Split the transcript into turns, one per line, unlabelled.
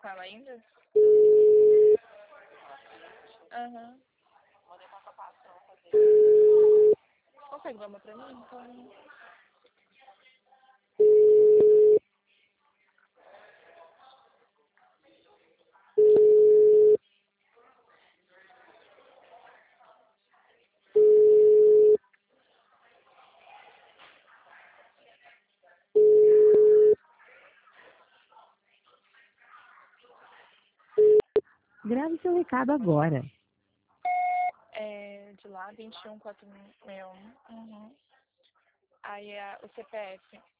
com ela ainda? Aham. Consegue dar uma pra mim? Então...
Grave seu recado agora.
É de lá, 21461. Uhum. Aí o CPF.